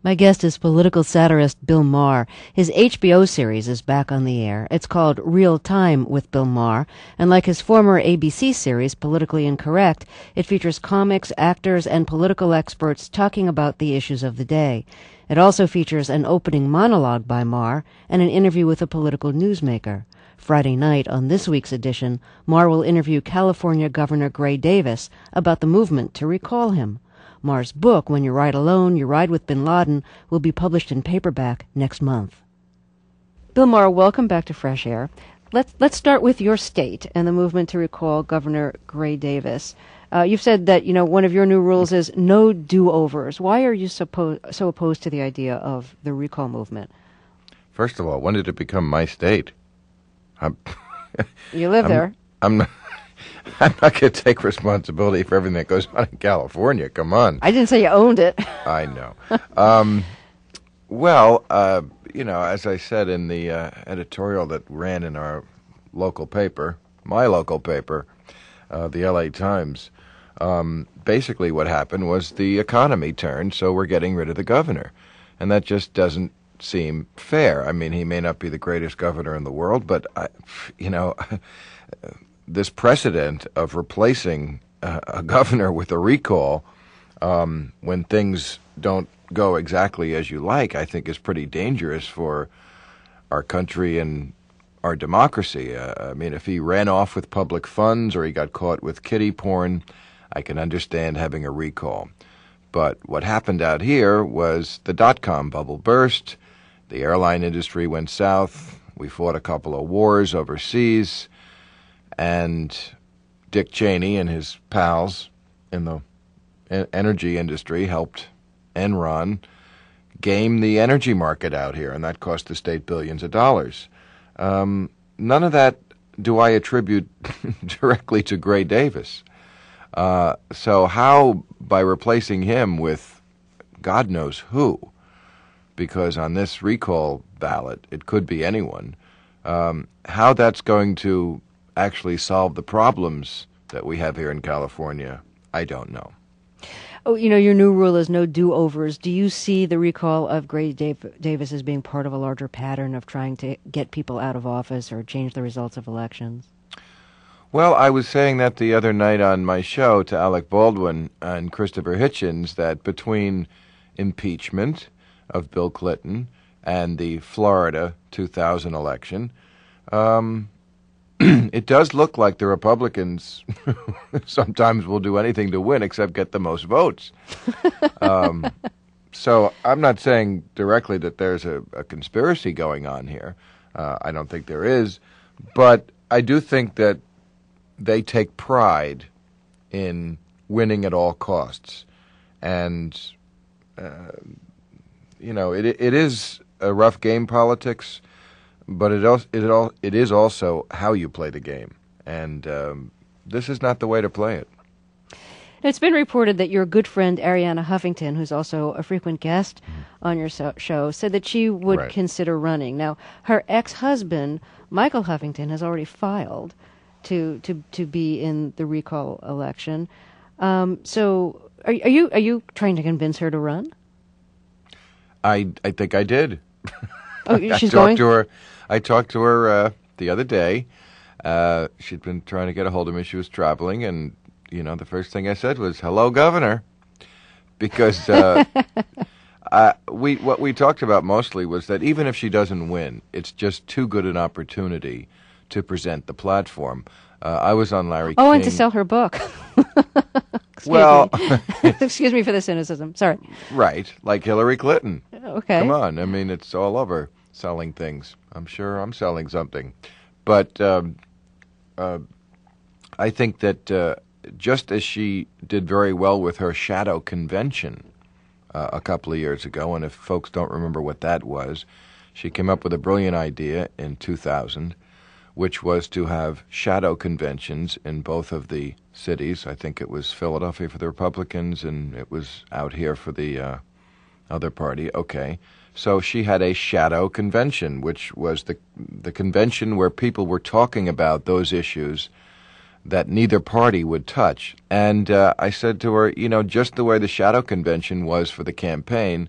My guest is political satirist Bill Maher. His HBO series is back on the air. It's called Real Time with Bill Maher, and like his former ABC series, Politically Incorrect, it features comics, actors, and political experts talking about the issues of the day. It also features an opening monologue by Maher and an interview with a political newsmaker. Friday night, on this week's edition, Maher will interview California Governor Gray Davis about the movement to recall him. Maher's book, When You Ride Alone, You Ride with Bin Laden, will be published in paperback next month. Bill Maher, welcome back to Fresh Air. Let's start with your state and the movement to recall Governor Gray Davis. You've said that, one of your new rules is no do-overs. Why are you so opposed to the idea of the recall movement? First of all, when did it become my state? You live there. I'm not going to take responsibility for everything that goes on in California. Come on. I didn't say you owned it. I know. As I said in the editorial that ran in our local paper, my local paper, the LA Times, basically what happened was the economy turned, so we're getting rid of the governor. And that just doesn't seem fair. I mean, he may not be the greatest governor in the world, but, this precedent of replacing a governor with a recall when things don't go exactly as you like, I think is pretty dangerous for our country and our democracy. If he ran off with public funds or he got caught with kiddie porn, I can understand having a recall. But what happened out here was the dot-com bubble burst, the airline industry went south, we fought a couple of wars overseas, and Dick Cheney and his pals in the energy industry helped Enron game the energy market out here, and that cost the state billions of dollars. None of that do I attribute directly to Gray Davis. So how, by replacing him with God knows who, because on this recall ballot it could be anyone, how that's going to actually solve the problems that we have here in California, I don't know. Oh, your new rule is no do-overs. Do you see the recall of Gray Davis as being part of a larger pattern of trying to get people out of office or change the results of elections? Well, I was saying that the other night on my show to Alec Baldwin and Christopher Hitchens, that between impeachment of Bill Clinton and the Florida 2000 election, it does look like the Republicans sometimes will do anything to win except get the most votes. So I'm not saying directly that there's a conspiracy going on here. I don't think there is. But I do think that they take pride in winning at all costs. And, it is a rough game, politics. But it is also how you play the game, and this is not the way to play it. It's been reported that your good friend Arianna Huffington, who's also a frequent guest on your show, said that she would consider running. Now, her ex-husband, Michael Huffington, has already filed to be in the recall election. So, are you trying to convince her to run? I think I did. Oh, she's going? I talked to her the other day. She'd been trying to get a hold of me. She was traveling, and, the first thing I said was, "Hello, Governor," because what we talked about mostly was that even if she doesn't win, it's just too good an opportunity to present the platform. I was on Larry King. Oh, and to sell her book. Excuse me for the cynicism. Sorry. Right, like Hillary Clinton. Okay. Come on. I mean, it's all over selling things. I'm sure I'm selling something. But I think that just as she did very well with her shadow convention a couple of years ago, and if folks don't remember what that was, she came up with a brilliant idea in 2000, which was to have shadow conventions in both of the cities. I think it was Philadelphia for the Republicans, and it was out here for the other party. Okay. So she had a shadow convention, which was the convention where people were talking about those issues that neither party would touch. And I said to her, just the way the shadow convention was for the campaign,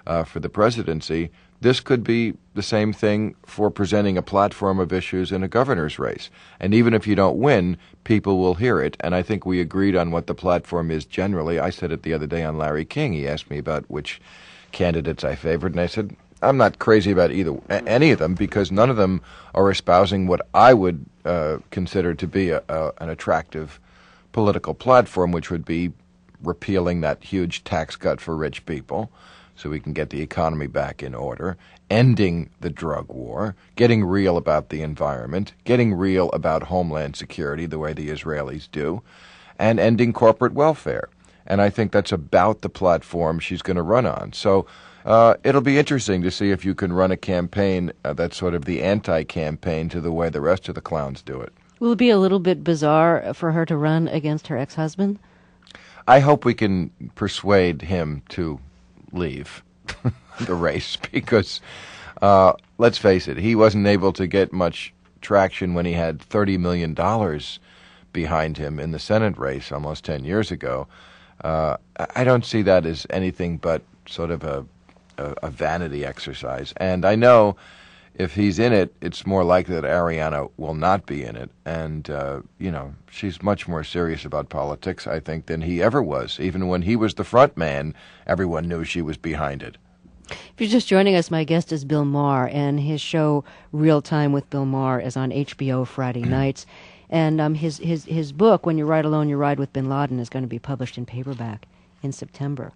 for the presidency, this could be the same thing for presenting a platform of issues in a governor's race. And even if you don't win, people will hear it. And I think we agreed on what the platform is generally. I said it the other day on Larry King. He asked me about which candidates I favored, and I said, I'm not crazy about any of them, because none of them are espousing what I would consider to be an attractive political platform, which would be repealing that huge tax cut for rich people so we can get the economy back in order, ending the drug war, getting real about the environment, getting real about homeland security the way the Israelis do, and ending corporate welfare. And I think that's about the platform she's going to run on. So it'll be interesting to see if you can run a campaign that's sort of the anti-campaign to the way the rest of the clowns do it. Will it be a little bit bizarre for her to run against her ex-husband? I hope we can persuade him to leave the race, because let's face it, he wasn't able to get much traction when he had $30 million behind him in the Senate race almost 10 years ago. I don't see that as anything but sort of a vanity exercise. And I know if he's in it, it's more likely that Ariana will not be in it. And, she's much more serious about politics, I think, than he ever was. Even when he was the front man, everyone knew she was behind it. If you're just joining us, my guest is Bill Maher, and his show Real Time with Bill Maher is on HBO Friday nights. And his book, When You Ride Alone, You Ride with Bin Laden, is going to be published in paperback in September.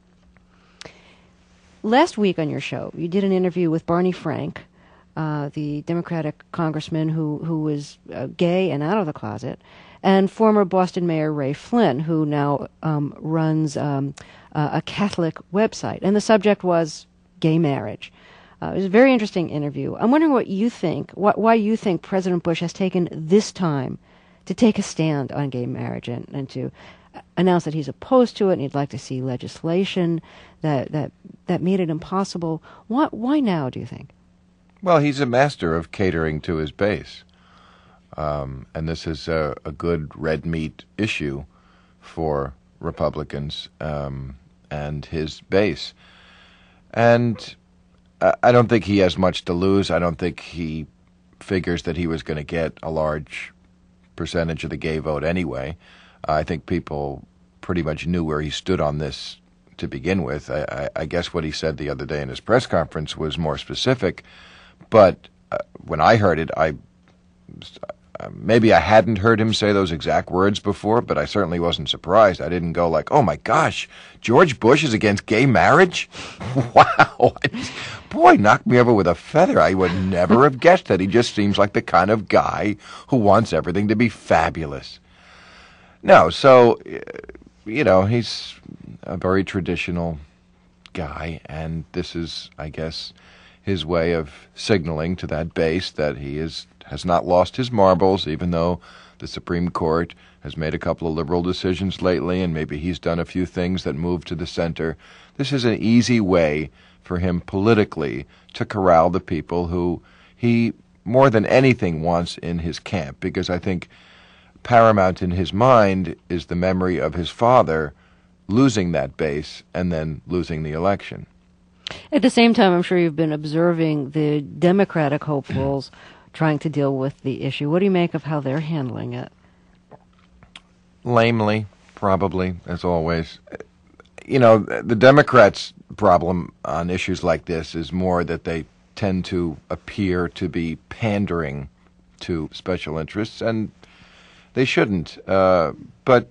Last week on your show, you did an interview with Barney Frank, the Democratic congressman who was gay and out of the closet, and former Boston Mayor Ray Flynn, who now runs a Catholic website. And the subject was gay marriage. It was a very interesting interview. I'm wondering what you think, why you think President Bush has taken this time to take a stand on gay marriage and to announce that he's opposed to it and he'd like to see legislation that made it impossible. Why now, do you think? Well, he's a master of catering to his base. And this is a good red meat issue for Republicans and his base. And I don't think he has much to lose. I don't think he figures that he was going to get a large percentage of the gay vote anyway. I think people pretty much knew where he stood on this to begin with. I guess what he said the other day in his press conference was more specific, but when I heard it, maybe I hadn't heard him say those exact words before, but I certainly wasn't surprised. I didn't go like, oh my gosh, George Bush is against gay marriage? Wow. Boy, knocked me over with a feather. I would never have guessed that. He just seems like the kind of guy who wants everything to be fabulous. No, so, he's a very traditional guy, and this is, I guess, his way of signaling to that base that he has not lost his marbles, even though the Supreme Court has made a couple of liberal decisions lately, and maybe he's done a few things that move to the center. This is an easy way for him politically to corral the people who he, more than anything, wants in his camp, because I think paramount in his mind is the memory of his father losing that base and then losing the election. At the same time, I'm sure you've been observing the Democratic hopefuls trying to deal with the issue. What do you make of how they're handling it? Lamely, probably, as always. The Democrats' problem on issues like this is more that they tend to appear to be pandering to special interests, and they shouldn't. But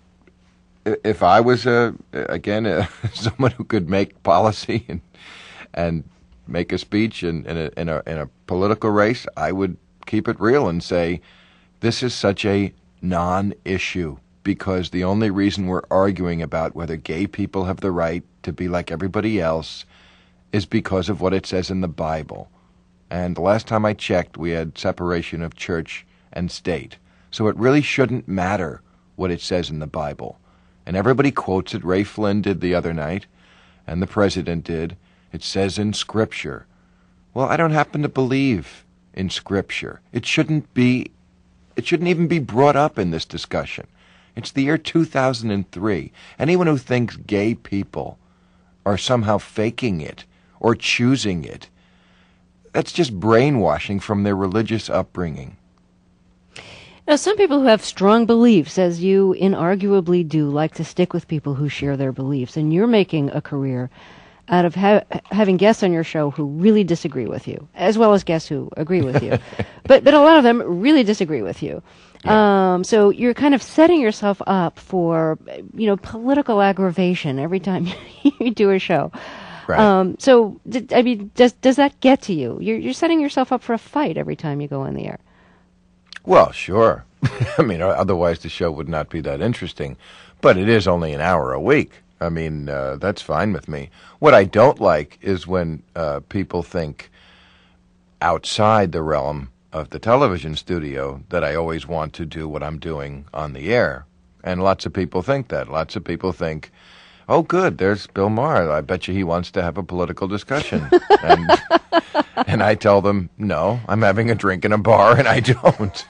if I was, someone who could make policy and make a speech in a political race, I would keep it real and say, this is such a non-issue, because the only reason we're arguing about whether gay people have the right to be like everybody else is because of what it says in the Bible. And the last time I checked, we had separation of church and state. So it really shouldn't matter what it says in the Bible. And everybody quotes it. Ray Flynn did the other night, and the president did. It says in Scripture. Well, I don't happen to believe in Scripture. It shouldn't even be brought up in this discussion. It's the year 2003. Anyone who thinks gay people are somehow faking it or choosing it. That's just brainwashing from their religious upbringing. Now, some people who have strong beliefs, as you inarguably do, like to stick with people who share their beliefs, and you're making a career out of having guests on your show who really disagree with you, as well as guests who agree with you. but a lot of them really disagree with you. Yeah. So you're kind of setting yourself up for, political aggravation every time you do a show. Right. Does that get to you? You're setting yourself up for a fight every time you go on the air. Well, sure. I mean, otherwise the show would not be that interesting. But it is only an hour a week. I mean, that's fine with me. What I don't like is when people think outside the realm of the television studio that I always want to do what I'm doing on the air. And lots of people think that. Lots of people think, oh, good, there's Bill Maher. I bet you he wants to have a political discussion. And I tell them, no, I'm having a drink in a bar, and I don't.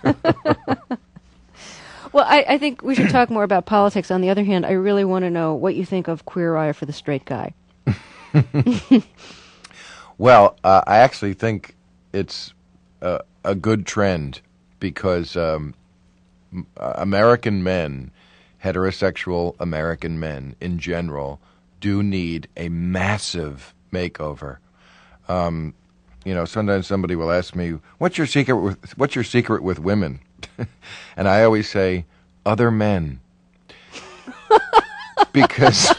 Well, I think we should talk more about politics. On the other hand, I really want to know what you think of Queer Eye for the Straight Guy. Well, I actually think it's a good trend because American men, heterosexual American men in general, do need a massive makeover. Sometimes somebody will ask me, "What's your secret with women?" And I always say, "Other men," because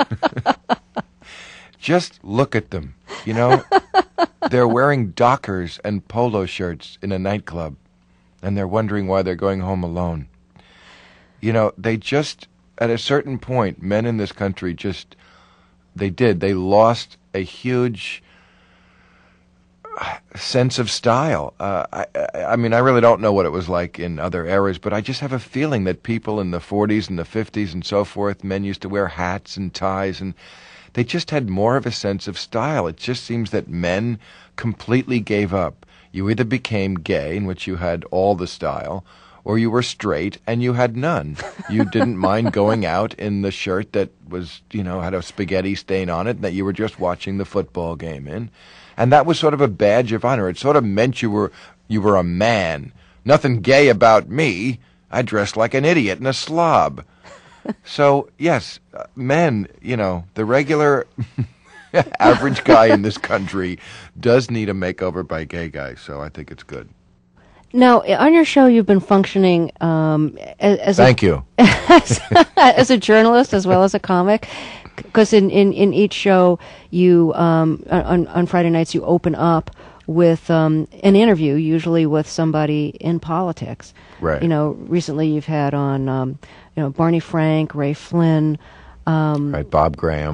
just look at them. They're wearing Dockers and polo shirts in a nightclub, and they're wondering why they're going home alone. They just, at a certain point, men in this country they lost a huge sense of style. I mean, I really don't know what it was like in other eras, but I just have a feeling that people in the 40s and the 50s and so forth, men used to wear hats and ties, and they just had more of a sense of style. It just seems that men completely gave up. You either became gay, in which you had all the style, or you were straight and you had none. You didn't mind going out in the shirt that was, had a spaghetti stain on it, and that you were just watching the football game in. And that was sort of a badge of honor. It sort of meant you were a man. Nothing gay about me. I dressed like an idiot and a slob. So, yes, men, the regular average guy in this country does need a makeover by gay guys, so I think it's good. Now, on your show, you've been functioning as Thank you. as a journalist as well as a comic, because in each show, you on Friday nights you open up with an interview, usually with somebody in politics. Right. Recently you've had on Barney Frank, Ray Flynn, right, Bob Graham.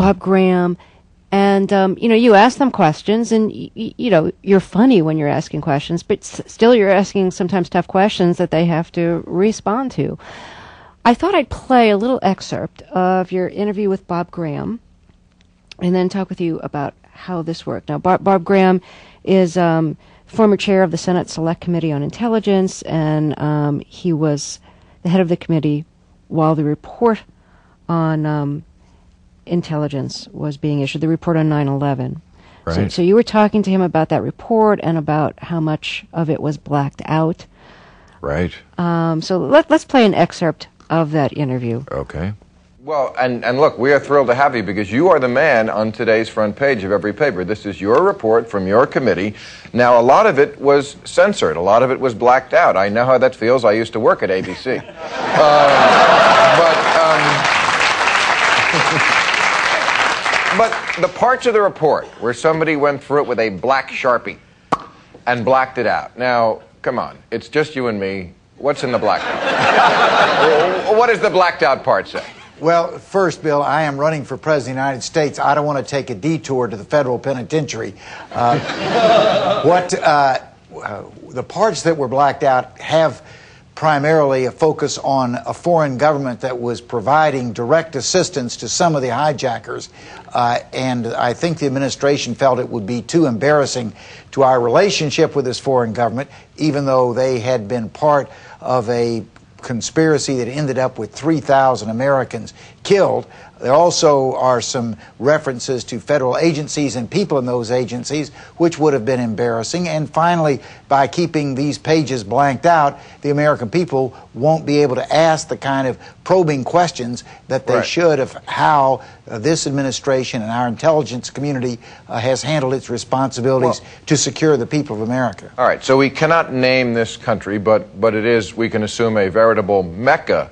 And, you ask them questions, and, you're funny when you're asking questions, but still you're asking sometimes tough questions that they have to respond to. I thought I'd play a little excerpt of your interview with Bob Graham and then talk with you about how this worked. Now, Bob Graham is former chair of the Senate Select Committee on Intelligence, and he was the head of the committee while the report on intelligence was being issued, the report on 9/11. Right. So you were talking to him about that report and about how much of it was blacked out. Right. So let's play an excerpt of that interview. Okay. Well, and look, we are thrilled to have you because you are the man on today's front page of every paper. This is your report from your committee. Now, a lot of it was censored. A lot of it was blacked out. I know how that feels. I used to work at ABC. But the parts of the report where somebody went through it with a black Sharpie and blacked it out. Now, come on. It's just you and me. What's in the blacked out? What does the blacked out part say? Well, first, Bill, I am running for President of the United States. I don't want to take a detour to the federal penitentiary. The parts that were blacked out have primarily a focus on a foreign government that was providing direct assistance to some of the hijackers. And I think the administration felt it would be too embarrassing to our relationship with this foreign government, even though they had been part of a conspiracy that ended up with 3,000 Americans killed. There also are some references to federal agencies and people in those agencies, which would have been embarrassing. And finally, by keeping these pages blanked out, the American people won't be able to ask the kind of probing questions that they should of how this administration and our intelligence community has handled its responsibilities to secure the people of America. All right, so we cannot name this country, but it is, we can assume, a veritable mecca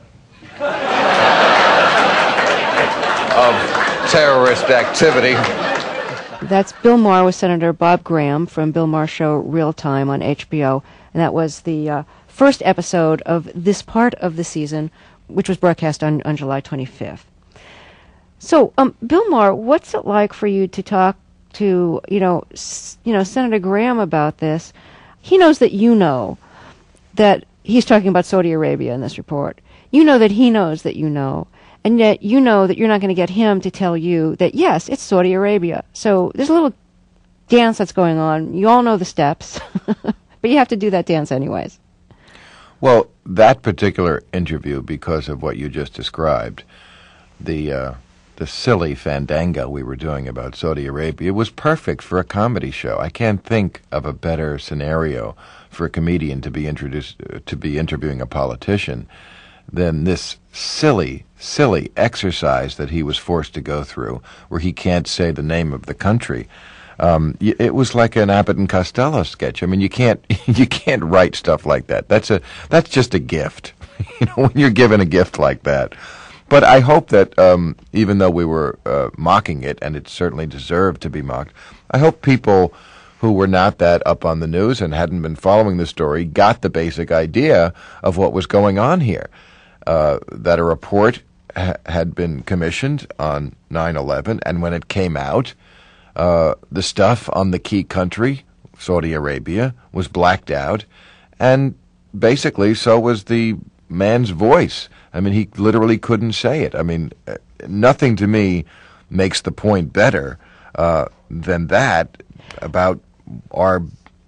of terrorist activity. That's Bill Maher with Senator Bob Graham from Bill Maher Show Real Time on HBO. And that was the first episode of this part of the season, which was broadcast on July 25th. So, Bill Maher, what's it like for you to talk to, Senator Graham about this? He knows that you know that he's talking about Saudi Arabia in this report. You know that he knows that you know. And yet you know that you're not going to get him to tell you that, yes, it's Saudi Arabia. So there's a little dance that's going on. You all know the steps, but you have to do that dance anyways. Well, that particular interview, because of what you just described, the silly fandango we were doing about Saudi Arabia was perfect for a comedy show. I can't think of a better scenario for a comedian to be interviewing a politician than this silly exercise that he was forced to go through, where he can't say the name of the country. It was like an Abbott and Costello sketch. I mean, you can't write stuff like that. That's just a gift. When you're given a gift like that. But I hope that even though we were mocking it, and it certainly deserved to be mocked, I hope people who were not that up on the news and hadn't been following the story got the basic idea of what was going on here. That a report had been commissioned on 9/11, and when it came out, the stuff on the key country, Saudi Arabia, was blacked out, and basically so was the man's voice. I mean, he literally couldn't say it. I mean, nothing to me makes the point better than that about our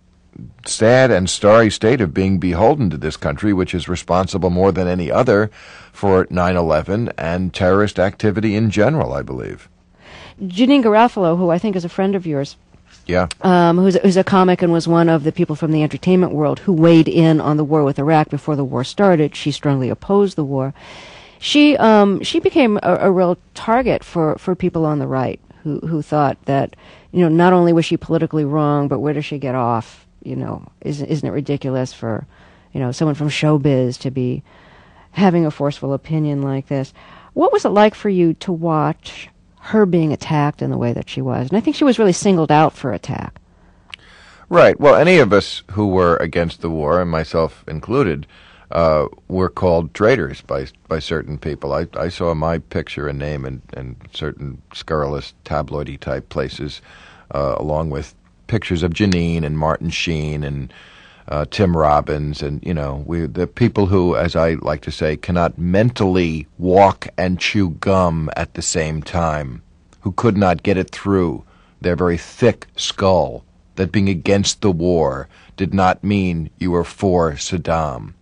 sad and starry state of being beholden to this country, which is responsible more than any other for 9/11 and terrorist activity in general, I believe. Janeane Garofalo, who I think is a friend of yours, yeah, who's a comic and was one of the people from the entertainment world who weighed in on the war with Iraq before the war started. She strongly opposed the war. She became a real target for people on the right who thought that, not only was she politically wrong, but where does she get off? Isn't it ridiculous for, someone from showbiz to be having a forceful opinion like this? What was it like for you to watch her being attacked in the way that she was? And I think she was really singled out for attack. Right. Well, any of us who were against the war, and myself included, were called traitors by certain people. I saw my picture and name in certain scurrilous tabloidy type places, along with pictures of Janeane and Martin Sheen and Tim Robbins, and the people who, as I like to say, cannot mentally walk and chew gum at the same time, who could not get it through their very thick skull that being against the war did not mean you were for Saddam.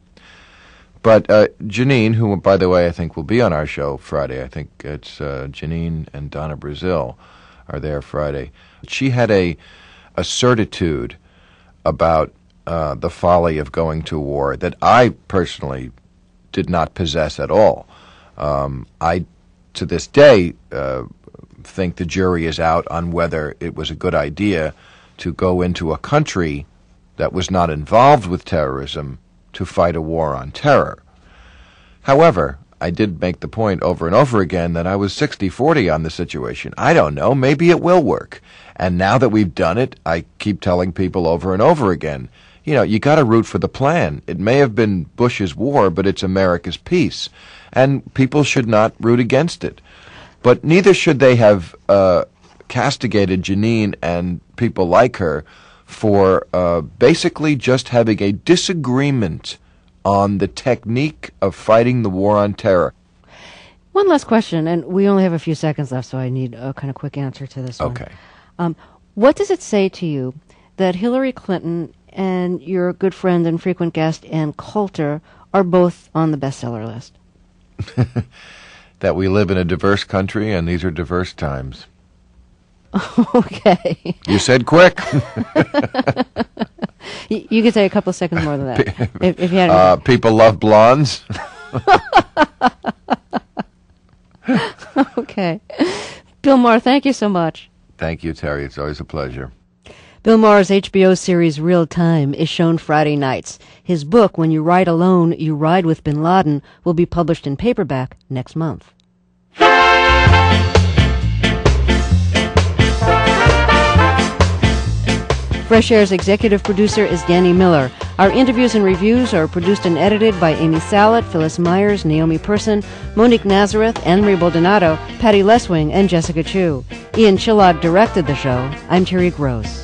But Janeane, who, by the way, I think will be on our show Friday, I think it's Janeane and Donna Brazil are there Friday. She had a certitude about the folly of going to war that I personally did not possess at all. I, to this day, think the jury is out on whether it was a good idea to go into a country that was not involved with terrorism to fight a war on terror. However, I did make the point over and over again that I was 60-40 on the situation. I don't know, maybe it will work. And now that we've done it, I keep telling people over and over again, you got to root for the plan. It may have been Bush's war, but it's America's peace. And people should not root against it. But neither should they have castigated Janeane and people like her for basically just having a disagreement on the technique of fighting the war on terror. One last question, and we only have a few seconds left, so I need a kind of quick answer to this one. Okay. What does it say to you that Hillary Clinton and your good friend and frequent guest Ann Coulter are both on the bestseller list? that we live in a diverse country and these are diverse times. Okay. You said quick. You could say a couple of seconds more than that. if you had people love blondes. Okay. Bill Maher, thank you so much. Thank you, Terry. It's always a pleasure. Bill Maher's HBO series Real Time is shown Friday nights. His book, When You Ride Alone, You Ride with Bin Laden, will be published in paperback next month. Fresh Air's executive producer is Danny Miller. Our interviews and reviews are produced and edited by Amy Salet, Phyllis Myers, Naomi Person, Monique Nazareth, Anne-Marie Baldonado, Patty Leswing, and Jessica Chu. Ian Chillag directed the show. I'm Terry Gross.